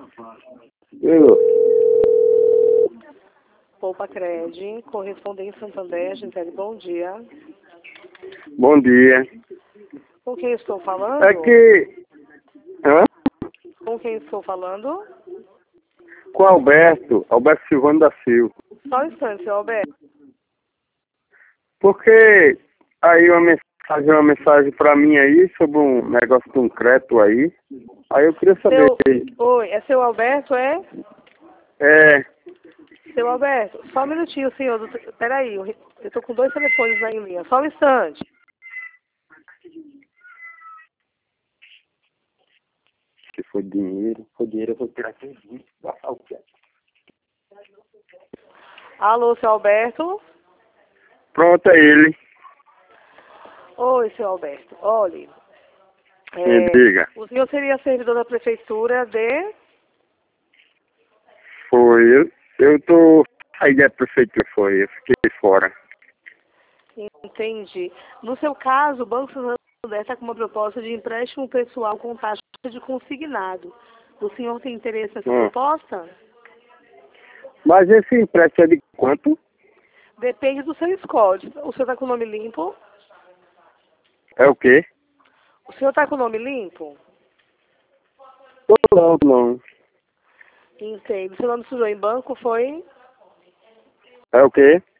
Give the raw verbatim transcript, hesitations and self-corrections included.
Eu, Poupa Cred, correspondente Santander, Gisele, bom dia. bom dia. Com quem estou falando? É que... Hã? Com quem estou falando? Com o Alberto, Alberto Silvano da Silva. Só um instante, seu Alberto. Porque aí uma mensagem, uma mensagem pra mim aí sobre um negócio de um crédito aí. Aí eu queria saber. Seu... Oi, é seu Alberto, é? É, Seu Alberto, só um minutinho, senhor. Peraí, eu estou com dois telefones na linha. Só um instante. se for dinheiro, for dinheiro eu vou tirar aqui vinte, passar o quê? Alô, seu Alberto? Pronto, é ele. Oi, seu Alberto. Olhe, Me é, diga. o senhor seria servidor da prefeitura de... Foi, eu, eu tô... Aí da prefeitura foi, eu fiquei fora. Entendi. No seu caso, o Banco Santander está com uma proposta de empréstimo pessoal com taxa de consignado. O senhor tem interesse nessa Hum. proposta? Mas esse empréstimo é de quanto? Depende do seu score. O senhor está com o nome limpo? É o quê? O senhor está com o nome limpo? Não, não. Entendo. Seu nome sujou em banco foi? É o quê?